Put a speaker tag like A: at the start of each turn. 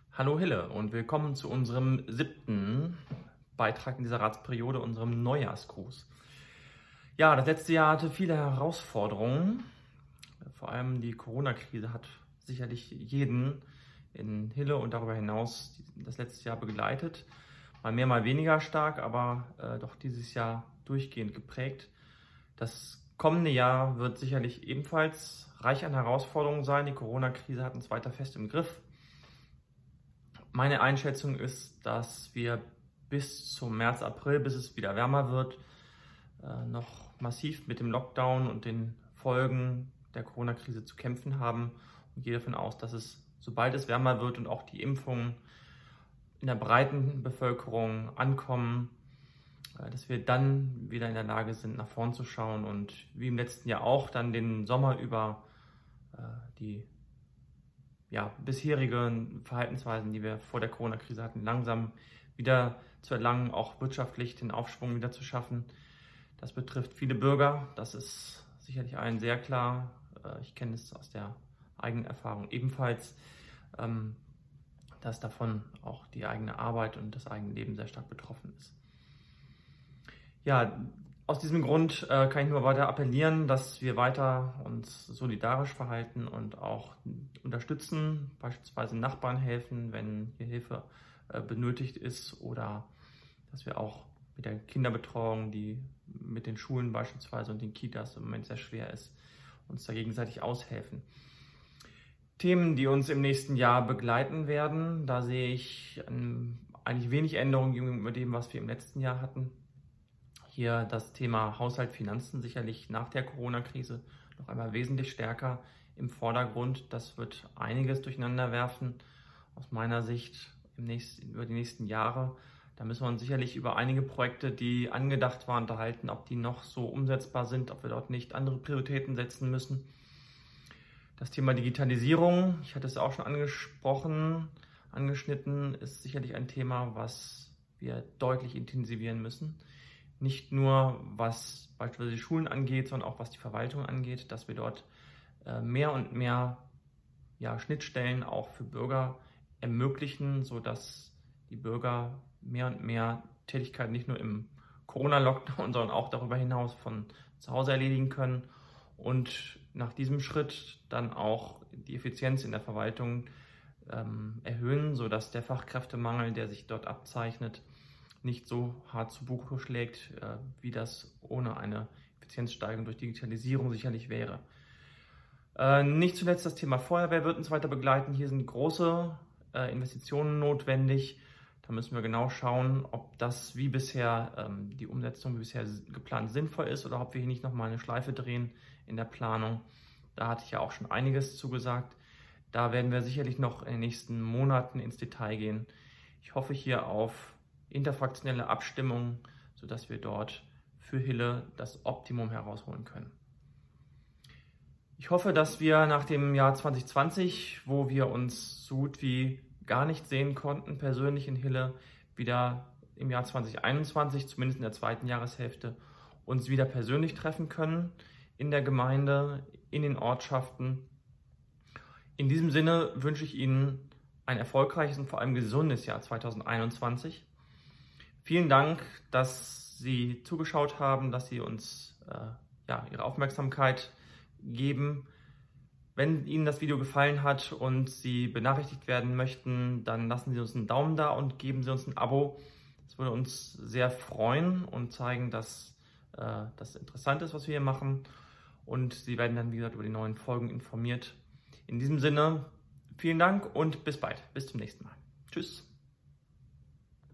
A: Hallo Hille und willkommen zu unserem 7. Beitrag in dieser Ratsperiode, unserem Neujahrsgruß. Ja, das letzte Jahr hatte viele Herausforderungen. Vor allem die Corona-Krise hat sicherlich jeden in Hille und darüber hinaus das letzte Jahr begleitet. Mal mehr, mal weniger stark, aber doch dieses Jahr durchgehend geprägt. Das kommende Jahr wird sicherlich ebenfalls reich an Herausforderungen sein. Die Corona-Krise hat uns weiter fest im Griff. Meine Einschätzung ist, dass wir bis zum März, April, bis es wieder wärmer wird, noch massiv mit dem Lockdown und den Folgen der Corona-Krise zu kämpfen haben. Und gehe davon aus, dass es, sobald es wärmer wird und auch die Impfungen in der breiten Bevölkerung ankommen, dass wir dann wieder in der Lage sind, nach vorn zu schauen und wie im letzten Jahr auch dann den Sommer über die bisherigen Verhaltensweisen, die wir vor der Corona-Krise hatten, langsam wieder zu erlangen, auch wirtschaftlich den Aufschwung wieder zu schaffen. Das betrifft viele Bürger, das ist sicherlich allen sehr klar. Ich kenne es aus der eigenen Erfahrung ebenfalls, dass davon auch die eigene Arbeit und das eigene Leben sehr stark betroffen ist. Ja, aus diesem Grund kann ich nur weiter appellieren, dass wir weiter uns solidarisch verhalten und auch unterstützen, beispielsweise Nachbarn helfen, wenn hier Hilfe benötigt ist, oder dass wir auch mit der Kinderbetreuung, die mit den Schulen beispielsweise und den Kitas im Moment sehr schwer ist, uns da gegenseitig aushelfen. Themen, die uns im nächsten Jahr begleiten werden, da sehe ich eigentlich wenig Änderungen gegenüber dem, was wir im letzten Jahr hatten. Hier das Thema Haushalt, Finanzen sicherlich nach der Corona-Krise noch einmal wesentlich stärker im Vordergrund. Das wird einiges durcheinander werfen, aus meiner Sicht über die nächsten Jahre. Da müssen wir uns sicherlich über einige Projekte, die angedacht waren, unterhalten, ob die noch so umsetzbar sind, ob wir dort nicht andere Prioritäten setzen müssen. Das Thema Digitalisierung, ich hatte es auch schon angeschnitten, ist sicherlich ein Thema, was wir deutlich intensivieren müssen. Nicht nur was beispielsweise die Schulen angeht, sondern auch was die Verwaltung angeht, dass wir dort mehr und mehr Schnittstellen auch für Bürger ermöglichen, sodass die Bürger mehr und mehr Tätigkeiten nicht nur im Corona-Lockdown, sondern auch darüber hinaus von zu Hause erledigen können und nach diesem Schritt dann auch die Effizienz in der Verwaltung erhöhen, sodass der Fachkräftemangel, der sich dort abzeichnet, nicht so hart zu Buche schlägt, wie das ohne eine Effizienzsteigerung durch Digitalisierung sicherlich wäre. Nicht zuletzt das Thema Feuerwehr wird uns weiter begleiten. Hier sind große Investitionen notwendig. Da müssen wir genau schauen, ob das wie bisher die Umsetzung wie bisher geplant sinnvoll ist oder ob wir hier nicht nochmal eine Schleife drehen in der Planung. Da hatte ich ja auch schon einiges zugesagt. Da werden wir sicherlich noch in den nächsten Monaten ins Detail gehen. Ich hoffe hier auf interfraktionelle Abstimmung, sodass wir dort für Hille das Optimum herausholen können. Ich hoffe, dass wir nach dem Jahr 2020, wo wir uns so gut wie gar nicht sehen konnten, persönlich in Hille, wieder im Jahr 2021, zumindest in der zweiten Jahreshälfte, uns wieder persönlich treffen können, in der Gemeinde, in den Ortschaften. In diesem Sinne wünsche ich Ihnen ein erfolgreiches und vor allem gesundes Jahr 2021. Vielen Dank, dass Sie zugeschaut haben, dass Sie uns Ihre Aufmerksamkeit geben. Wenn Ihnen das Video gefallen hat und Sie benachrichtigt werden möchten, dann lassen Sie uns einen Daumen da und geben Sie uns ein Abo. Das würde uns sehr freuen und zeigen, dass das interessant ist, was wir hier machen. Und Sie werden dann, wie gesagt, über die neuen Folgen informiert. In diesem Sinne, vielen Dank und bis bald. Bis zum nächsten Mal. Tschüss.